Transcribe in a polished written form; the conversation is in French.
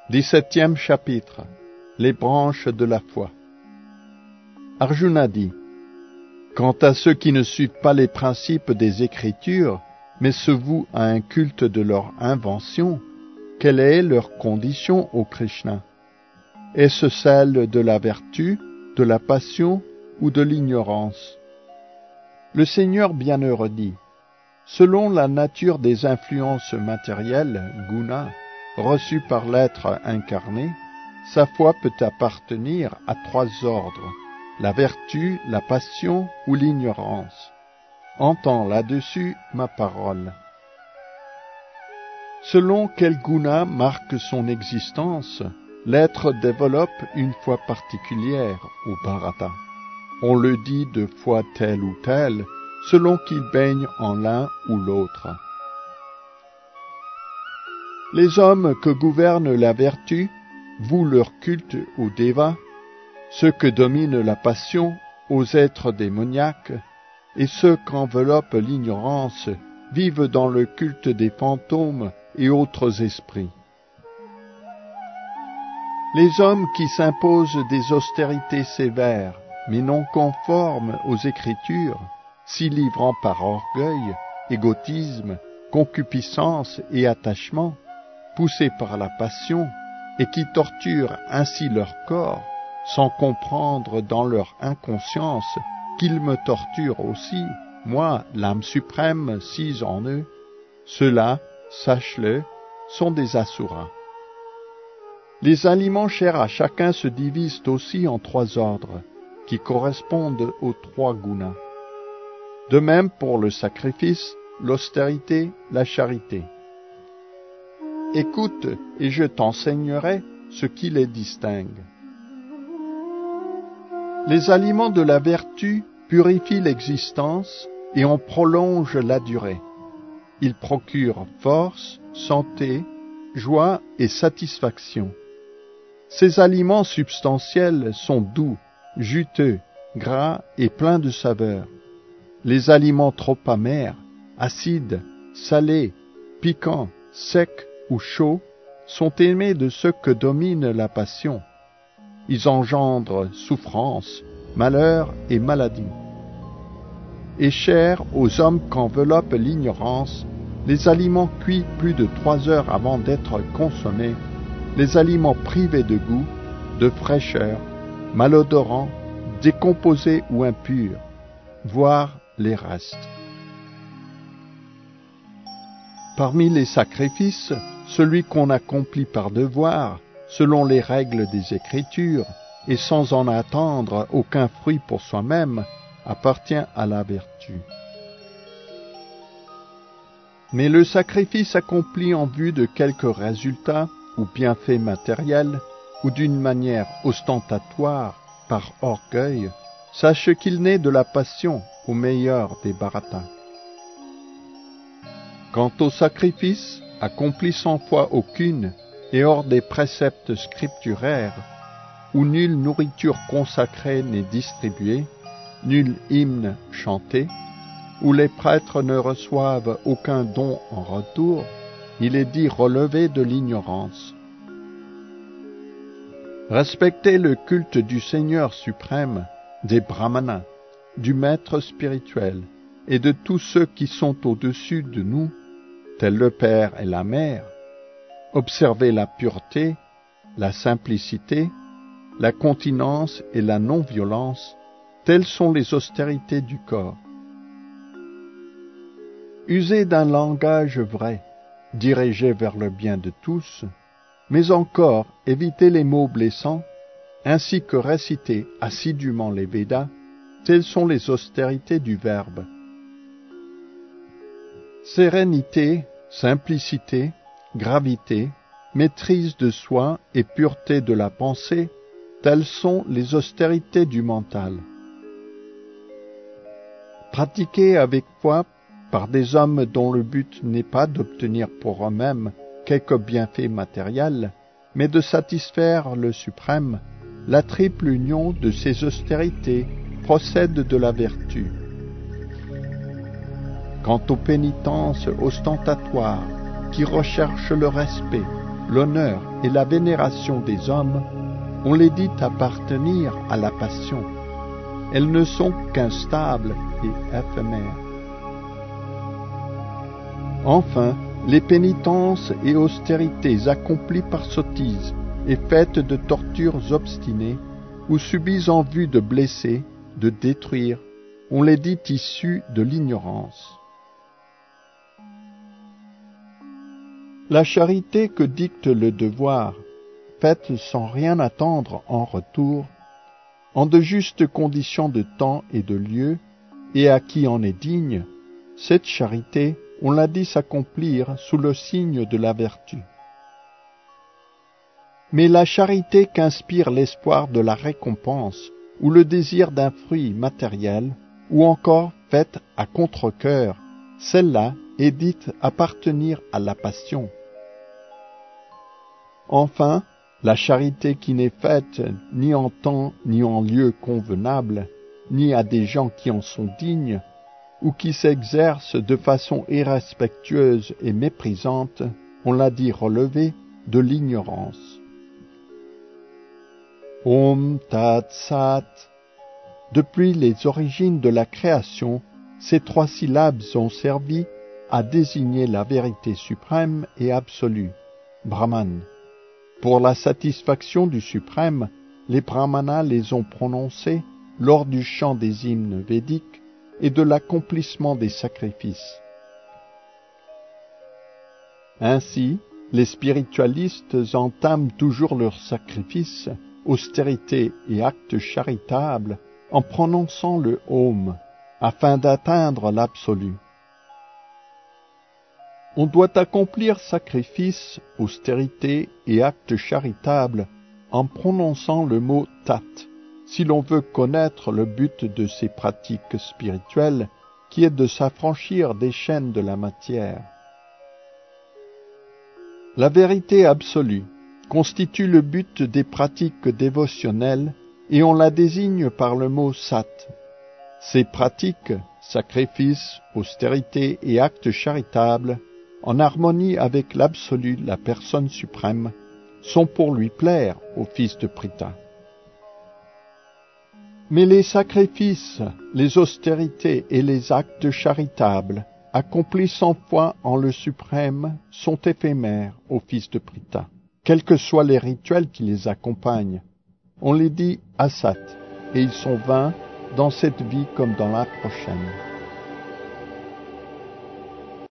17e chapitre. Les branches de la foi. Arjuna dit: quant à ceux qui ne suivent pas les principes des Écritures, mais se vouent à un culte de leur invention, quelle est leur condition ô Krishna? Est-ce celle de la vertu, de la passion ou de l'ignorance? Le Seigneur bienheureux dit: selon la nature des influences matérielles, guna, reçues par l'être incarné, sa foi peut appartenir à 3 ordres: la vertu, la passion ou l'ignorance. Entends là-dessus ma parole. Selon quel guna marque son existence, l'être développe une foi particulière au Bharata. On le dit de foi telle ou telle, selon qu'il baigne en l'un ou l'autre. Les hommes que gouverne la vertu vouent leur culte aux dévas, ceux que domine la passion aux êtres démoniaques, et ceux qu'enveloppe l'ignorance vivent dans le culte des fantômes et autres esprits. Les hommes qui s'imposent des austérités sévères, mais non conformes aux Écritures, s'y livrant par orgueil, égotisme, concupiscence et attachement, poussés par la passion, et qui torturent ainsi leur corps, sans comprendre dans leur inconscience qu'ils me torturent aussi, moi, l'âme suprême, sise en eux, ceux-là, sache-le, sont des asuras. Les aliments chers à chacun se divisent aussi en 3 ordres, qui correspondent aux 3 gunas. De même pour le sacrifice, l'austérité, la charité. Écoute, et je t'enseignerai ce qui les distingue. Les aliments de la vertu purifient l'existence et en prolongent la durée. Ils procurent force, santé, joie et satisfaction. Ces aliments substantiels sont doux, juteux, gras et pleins de saveur. Les aliments trop amers, acides, salés, piquants, secs ou chauds sont aimés de ceux que domine la passion. Ils engendrent souffrance, malheur et maladie. Et chers aux hommes qu'enveloppe l'ignorance, les aliments cuits plus de 3 heures avant d'être consommés, les aliments privés de goût, de fraîcheur, malodorants, décomposés ou impurs, voire les restes. Parmi les sacrifices, celui qu'on accomplit par devoir, selon les règles des Écritures, et sans en attendre aucun fruit pour soi-même, appartient à la vertu. Mais le sacrifice accompli en vue de quelque résultat ou bienfait matériel, ou d'une manière ostentatoire, par orgueil, sache qu'il naît de la passion au meilleur des bharatas. Quant au sacrifice, accompli sans foi aucune et hors des préceptes scripturaires, où nulle nourriture consacrée n'est distribuée, nul hymne chanté, où les prêtres ne reçoivent aucun don en retour, il est dit relever de l'ignorance. Respecter le culte du Seigneur suprême, des brahmanas, du maître spirituel et de tous ceux qui sont au-dessus de nous, tels le Père et la Mère, observer la pureté, la simplicité, la continence et la non-violence, telles sont les austérités du corps. User d'un langage vrai, dirigé vers le bien de tous, mais encore éviter les mots blessants, ainsi que réciter assidûment les Védas, telles sont les austérités du verbe. Sérénité, simplicité, gravité, maîtrise de soi et pureté de la pensée, telles sont les austérités du mental. Pratiquées avec foi par des hommes dont le but n'est pas d'obtenir pour eux-mêmes quelque bienfait matériel, mais de satisfaire le suprême, la triple union de ces austérités procède de la vertu. Quant aux pénitences ostentatoires qui recherchent le respect, l'honneur et la vénération des hommes, on les dit appartenir à la passion. Elles ne sont qu'instables et éphémères. Enfin, les pénitences et austérités accomplies par sottise et faites de tortures obstinées, ou subies en vue de blesser, de détruire, on les dit issues de l'ignorance. La charité que dicte le devoir, faite sans rien attendre en retour, en de justes conditions de temps et de lieu, et à qui en est digne, cette charité, on l'a dit s'accomplir sous le signe de la vertu. Mais la charité qu'inspire l'espoir de la récompense, ou le désir d'un fruit matériel, ou encore faite à contre-cœur, celle-là est dite appartenir à la passion. Enfin, la charité qui n'est faite ni en temps ni en lieu convenable, ni à des gens qui en sont dignes, ou qui s'exerce de façon irrespectueuse et méprisante, on l'a dit relever de l'ignorance. Om Tat Sat. Depuis les origines de la création, ces 3 syllabes ont servi à désigner la vérité suprême et absolue, Brahman. Pour la satisfaction du suprême, les brahmanas les ont prononcées lors du chant des hymnes védiques et de l'accomplissement des sacrifices. Ainsi, les spiritualistes entament toujours leurs sacrifices, austérités et actes charitables en prononçant le Om, afin d'atteindre l'absolu. On doit accomplir sacrifices, austérités et actes charitables en prononçant le mot Tat, si l'on veut connaître le but de ces pratiques spirituelles, qui est de s'affranchir des chaînes de la matière. La vérité absolue constitue le but des pratiques dévotionnelles et on la désigne par le mot Sat. Ces pratiques, sacrifices, austérités et actes charitables, en harmonie avec l'absolu, la personne suprême, sont pour lui plaire au fils de Pritha. Mais les sacrifices, les austérités et les actes charitables, accomplis sans foi en le suprême, sont éphémères au fils de Pritha. Quels que soient les rituels qui les accompagnent, on les dit asat, et ils sont vains dans cette vie comme dans la prochaine.